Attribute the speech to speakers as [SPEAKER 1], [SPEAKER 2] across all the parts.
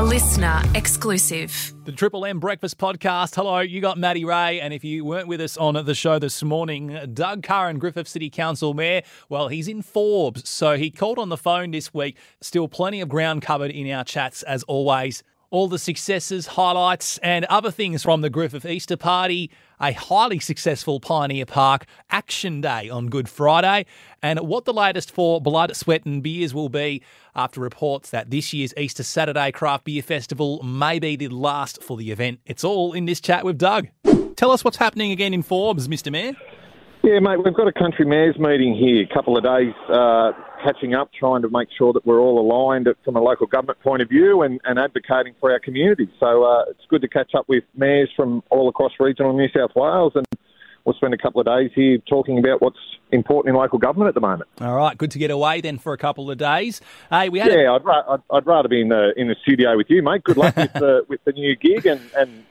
[SPEAKER 1] Listener exclusive.
[SPEAKER 2] The Triple M Breakfast Podcast. Hello, you got Matty Ray, and if you weren't with us on the show this morning, Doug Curran, Griffith City Council Mayor, well, he's in Forbes, so he called on the phone this week. Still plenty of ground covered in our chats, as always. All the successes, highlights, and other things from the Griffith Easter Party, a highly successful Pioneer Park Action Day on Good Friday, and what the latest for Blood, Sweat and Beers will be after reports that this year's Easter Saturday Craft Beer Festival may be the last for the event. It's all in this chat with Doug. Tell us what's happening again in Forbes, Mr. Mayor.
[SPEAKER 3] Yeah, mate, we've got a country mayor's meeting here, a couple of days catching up, trying to make sure that we're all aligned from a local government point of view and advocating for our community. So it's good to catch up with mayors from all across regional New South Wales, and we'll spend a couple of days here talking about what's important in local government at the moment. All
[SPEAKER 2] right, good to get away then for a couple of days. Hey,
[SPEAKER 3] I'd rather be in the studio with you, mate. Good luck with the new gig, and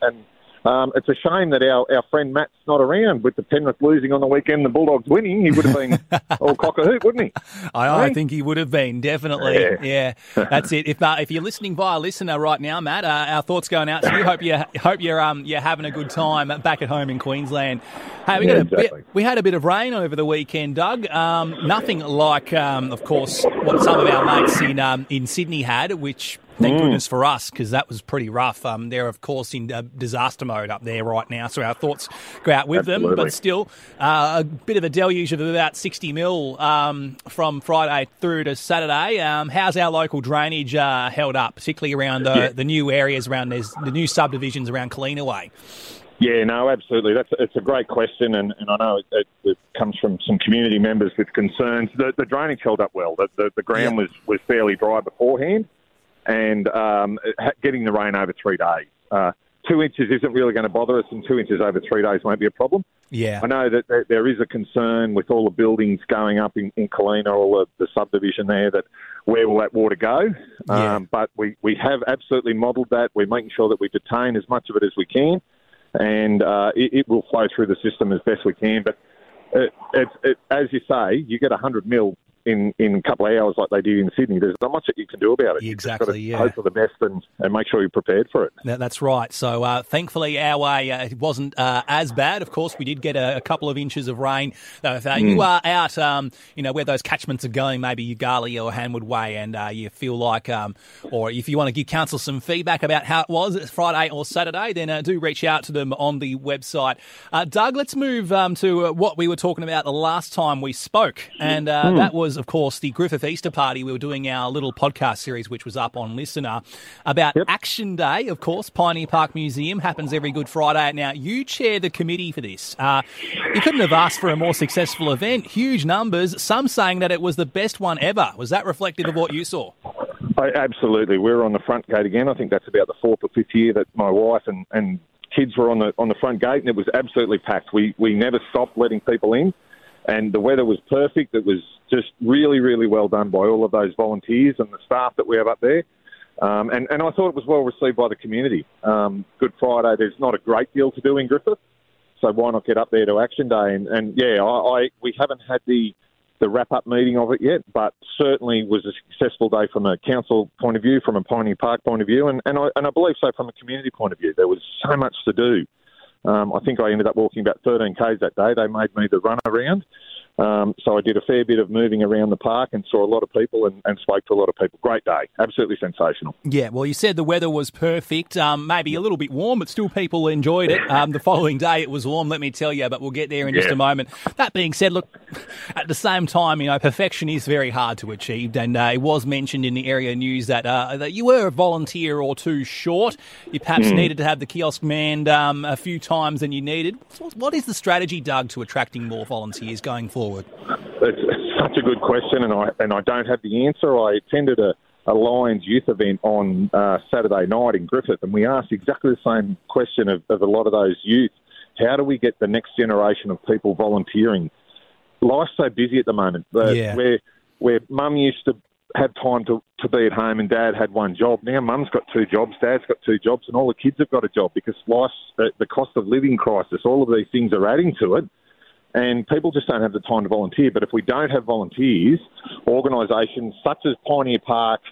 [SPEAKER 3] it's a shame that our friend Matt's not around. With the Penrith losing on the weekend, the Bulldogs winning, he would have been all cock-a-hoot, wouldn't he?
[SPEAKER 2] I think he would have been, definitely. Yeah. That's it. If you're listening via listener right now, Matt, our thoughts going out to you. Hope you're having a good time back at home in Queensland. Hey, we had a bit of rain over the weekend, Doug. Nothing like, of course, what some of our mates in Sydney had, which. Thank goodness for us, because that was pretty rough. They're, of course, in disaster mode up there right now, so our thoughts go out with them. But still, a bit of a deluge of about 60 mil from Friday through to Saturday. How's our local drainage held up, particularly around the new areas, around the new subdivisions around Cleanaway?
[SPEAKER 3] Yeah, no, absolutely. It's a great question, and I know it comes from some community members with concerns. The drainage held up well. The ground was fairly dry beforehand. And getting the rain over 3 days. 2 inches isn't really going to bother us, and 2 inches over 3 days won't be a problem.
[SPEAKER 2] Yeah.
[SPEAKER 3] I know that there is a concern with all the buildings going up in Kalina, all the subdivision there, that where will that water go? But we have absolutely modelled that. We're making sure that we detain as much of it as we can, and it will flow through the system as best we can. But as you say, you get 100 mil in a couple of hours like they did in Sydney. There's not much that you can do about it.
[SPEAKER 2] Exactly,
[SPEAKER 3] You've just got to hope for the best and make sure you're prepared for it.
[SPEAKER 2] That's right. So thankfully our way it wasn't as bad. Of course, we did get a couple of inches of rain. If you are out, where those catchments are going, maybe Ugali or Hanwood Way, and you feel like, or if you want to give council some feedback about how it was Friday or Saturday, then do reach out to them on the website. Doug, let's move to what we were talking about the last time we spoke, and that was, of course, the Griffith Easter Party. We were doing our little podcast series, which was up on Listener, about Action Day. Of course, Pioneer Park Museum happens every Good Friday. Now, you chair the committee for this. You couldn't have asked for a more successful event. Huge numbers, some saying that it was the best one ever. Was that reflective of what you saw?
[SPEAKER 3] Absolutely. We were on the front gate again. I think that's about the fourth or fifth year that my wife and kids were on the front gate, and it was absolutely packed. We never stopped letting people in. And the weather was perfect. It was just really, really well done by all of those volunteers and the staff that we have up there. And I thought it was well received by the community. Good Friday, there's not a great deal to do in Griffith, so why not get up there to Action Day? We haven't had the wrap-up meeting of it yet, but certainly was a successful day from a council point of view, from a Pioneer Park point of view, and I believe so from a community point of view. There was so much to do. I think I ended up walking about 13 Ks that day. They made me the run around. So I did a fair bit of moving around the park and saw a lot of people and spoke to a lot of people. Great day. Absolutely sensational.
[SPEAKER 2] Yeah, well, you said the weather was perfect. Maybe a little bit warm, but still people enjoyed it. The following day it was warm, let me tell you, but we'll get there in just a moment. That being said, look, at the same time, perfection is very hard to achieve, and it was mentioned in the area news that you were a volunteer or two short. You perhaps needed to have the kiosk manned a few times than you needed. What is the strategy, Doug, to attracting more volunteers going forward?
[SPEAKER 3] It's such a good question, and I don't have the answer. I attended a Lions youth event on Saturday night in Griffith, and we asked exactly the same question of a lot of those youth. How do we get the next generation of people volunteering? Life's so busy at the moment. Where mum used to have time to be at home and dad had one job. Now mum's got two jobs, dad's got two jobs, and all the kids have got a job because the cost of living crisis, all of these things are adding to it. And people just don't have the time to volunteer. But if we don't have volunteers, organisations such as Pioneer Park,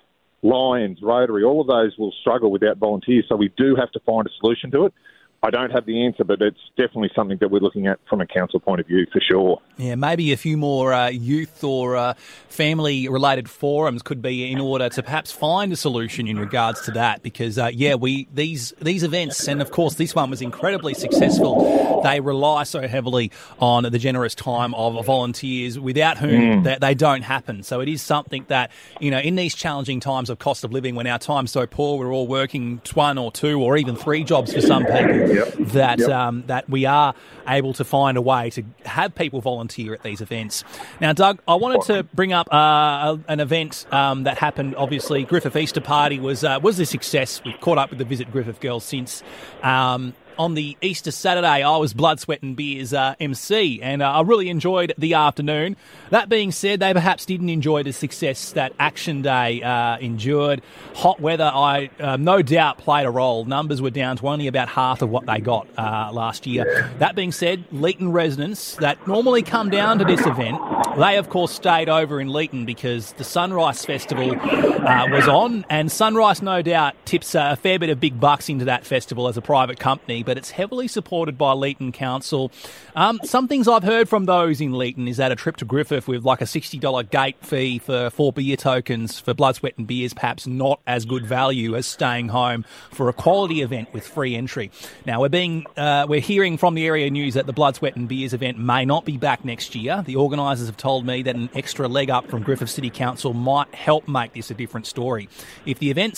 [SPEAKER 3] Lions, Rotary, all of those will struggle without volunteers. So we do have to find a solution to it. I don't have the answer, but it's definitely something that we're looking at from a council point of view, for sure.
[SPEAKER 2] Yeah, maybe a few more youth or family-related forums could be in order to perhaps find a solution in regards to that, because, these events, and of course this one was incredibly successful, they rely so heavily on the generous time of volunteers, without whom they don't happen. So it is something that, in these challenging times of cost of living, when our time's so poor, we're all working 1 or 2 or even 3 jobs for some people. That we are able to find a way to have people volunteer at these events. Now, Doug, I wanted to bring up an event that happened. Obviously, Griffith Easter Party was a success. We've caught up with the Visit Griffith girls since. On the Easter Saturday, I was Blood, Sweat and Beers MC, and I really enjoyed the afternoon. That being said, they perhaps didn't enjoy the success that Action Day endured. Hot weather, I no doubt played a role. Numbers were down to only about half of what they got last year. That being said, Leeton residents that normally come down to this event, they of course stayed over in Leeton because the Sunrise Festival was on, and Sunrise no doubt tips a fair bit of big bucks into that festival as a private company, but it's heavily supported by Leeton Council. Some things I've heard from those in Leeton is that a trip to Griffith with like a $60 gate fee for 4 beer tokens for Blood, Sweat and Beers perhaps not as good value as staying home for a quality event with free entry. Now, we're hearing from the area news that the Blood, Sweat and Beers event may not be back next year. The organisers have told me that an extra leg up from Griffith City Council might help make this a different story. If the event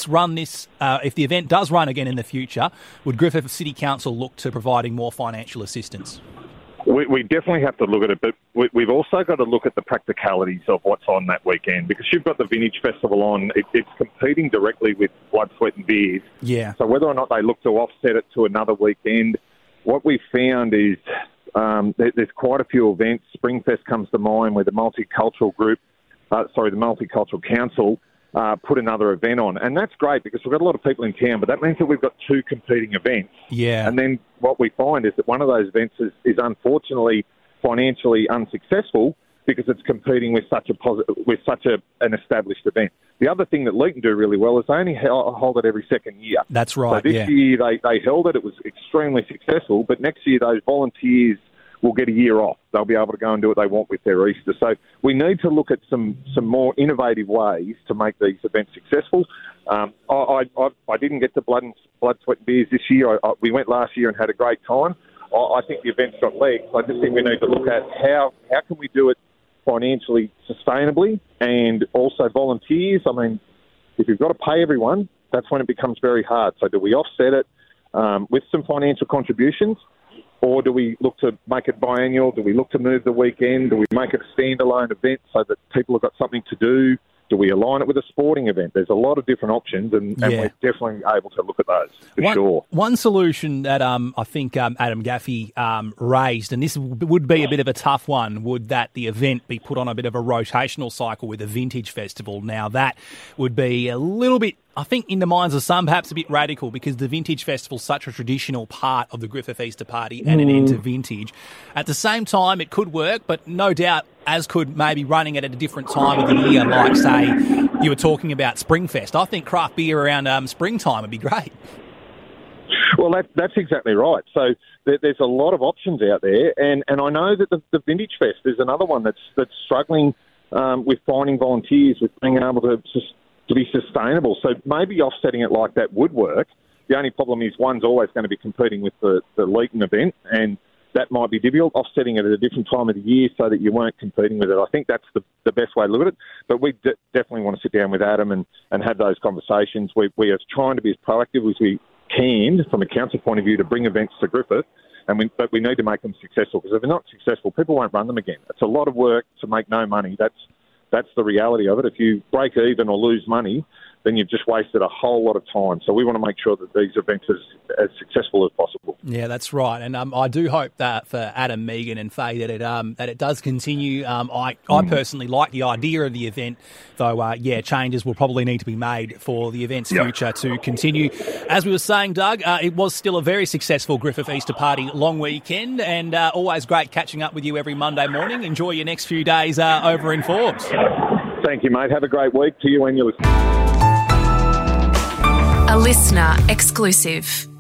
[SPEAKER 2] does run again in the future, would Griffith City Council look to providing more financial assistance?
[SPEAKER 3] We definitely have to look at it, but we've also got to look at the practicalities of what's on that weekend, because you've got the Vintage Festival on. It's competing directly with Blood, Sweat and Beers.
[SPEAKER 2] Yeah.
[SPEAKER 3] So whether or not they look to offset it to another weekend, what we found is there's quite a few events. Springfest comes to mind, where the Multicultural Council put another event on. And that's great because we've got a lot of people in town, but that means that we've got 2 competing events.
[SPEAKER 2] Yeah.
[SPEAKER 3] And then what we find is that one of those events is unfortunately financially unsuccessful because it's competing with such an established event. The other thing that Leeton do really well is they only hold it every second year.
[SPEAKER 2] That's right.
[SPEAKER 3] So this year they held it. It was extremely successful, but next year those volunteers will get a year off. They'll be able to go and do what they want with their Easter. So we need to look at some more innovative ways to make these events successful. I didn't get to Blood, Sweat and Beers this year. We went last year and had a great time. I think the event's got legs. I just think we need to look at how can we do it financially sustainably, and also volunteers. I mean, if you've got to pay everyone, that's when it becomes very hard. So do we offset it with some financial contributions? Or do we look to make it biannual? Do we look to move the weekend? Do we make it a standalone event so that people have got something to do? Do we align it with a sporting event? There's a lot of different options, and we're definitely able to look at those, for sure. One
[SPEAKER 2] solution that I think Adam Gaffey raised, and this would be a bit of a tough one, would that the event be put on a bit of a rotational cycle with a vintage festival. Now, that would be a little bit, I think, in the minds of some, perhaps a bit radical, because the Vintage Festival is such a traditional part of the Griffith Easter Party and an end to vintage. At the same time, it could work, but no doubt, as could maybe running it at a different time of the year, like, say, you were talking about Springfest. I think craft beer around springtime would be great.
[SPEAKER 3] Well, that's exactly right. So there's a lot of options out there, and I know that the Vintage Fest is another one that's struggling with finding volunteers, with being able to be sustainable. So maybe offsetting it like that would work. The only problem is one's always going to be competing with the Leeton event, and that might be difficult, offsetting it at a different time of the year so that you weren't competing with it. I think that's the best way to look at it. But we definitely want to sit down with Adam and have those conversations. We are trying to be as proactive as we can from a council point of view to bring events to Griffith, but we need to make them successful, because if they're not successful, people won't run them again. It's a lot of work to make no money. That's the reality of it. If you break even or lose money, then you've just wasted a whole lot of time. So we want to make sure that these events are as successful as possible.
[SPEAKER 2] Yeah, that's right. And I do hope that for Adam, Megan and Faye that it does continue. I personally like the idea of the event, though, changes will probably need to be made for the event's future to continue. As we were saying, Doug, it was still a very successful Griffith Easter Party long weekend, and always great catching up with you every Monday morning. Enjoy your next few days over in Forbes.
[SPEAKER 3] Thank you, mate. Have a great week to you and your listeners.
[SPEAKER 1] A listener exclusive.